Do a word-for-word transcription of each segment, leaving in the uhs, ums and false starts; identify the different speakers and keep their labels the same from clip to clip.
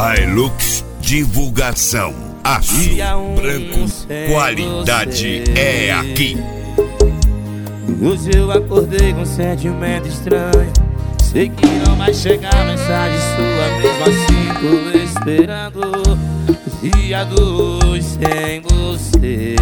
Speaker 1: Hilux Divulgação. Aço branco, qualidade é aqui.
Speaker 2: Hoje eu acordei com um sentimento estranho. Sei que não vai chegar mensagem sua, mesmo assim tô esperando dia dois sem você.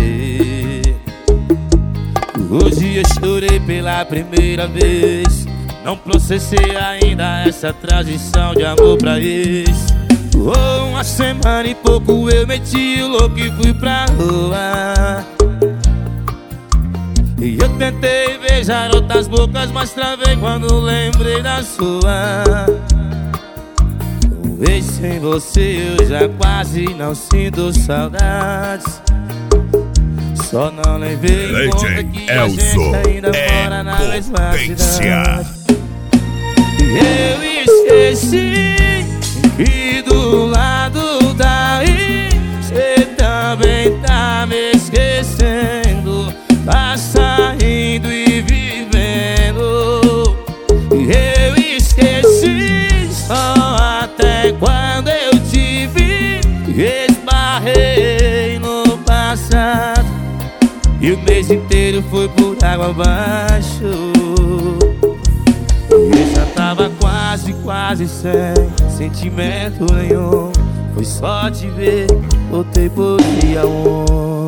Speaker 2: Hoje eu chorei pela primeira vez. Não processei ainda essa transição de amor pra ex. Oh, uma semana e pouco eu meti o louco e fui pra rua. E eu tentei beijar outras bocas, mas travei quando lembrei da sua. Talvez sem você eu já quase não sinto saudades. Só não levei em conta que a gente ainda mora na mesma cidade. Eu esqueci que do lado daí cê também tá me esquecendo. Tá saindo e vivendo. Eu esqueci só até quando eu te vi. Esbarrei no passado e o mês inteiro foi por água abaixo. Eu já tava quase, quase sem sentimento nenhum. Foi só te ver, voltei por dia um.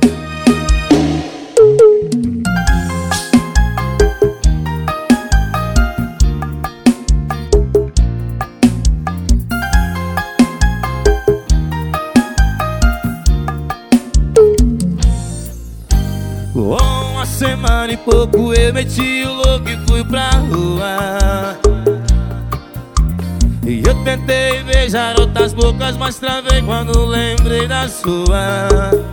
Speaker 2: Uma semana e pouco eu meti o louco e fui pra rua. E eu tentei beijar outras bocas, mas travei quando lembrei da sua.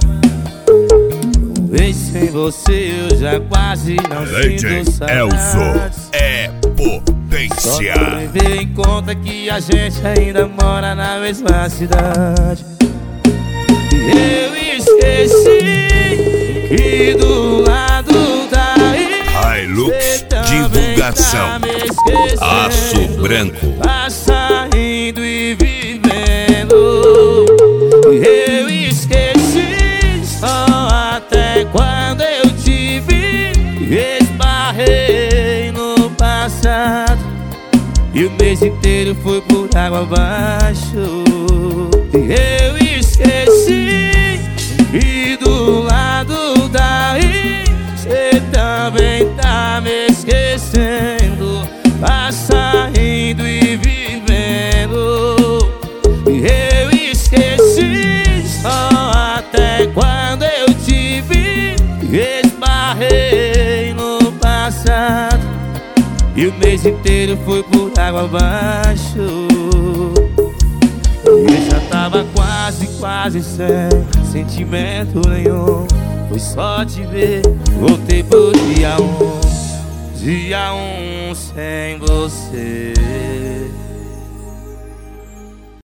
Speaker 2: Talvez sem você eu já quase não sinto saudades.
Speaker 1: É potência.
Speaker 2: Só não levei em conta que a gente ainda mora na mesma cidade. Eu esqueci que do lado daí
Speaker 1: Hilux Divulgação.
Speaker 2: Tá
Speaker 1: Aço branco.
Speaker 2: Tá saindo e vivendo. Eu esqueci só até quando eu te vi. Esbarrei no passado e o mês inteiro foi por água abaixo. Eu esqueci que do lado daí cê também tá me esquecendo. Tá saindo e vivendo. Eu esqueci só até quando eu te vi. Esbarrei no passado e o mês inteiro foi por água abaixo. Eu já tava quase, quase sem sentimento nenhum. Foi só te ver, voltei por dia um. Dia um sem você.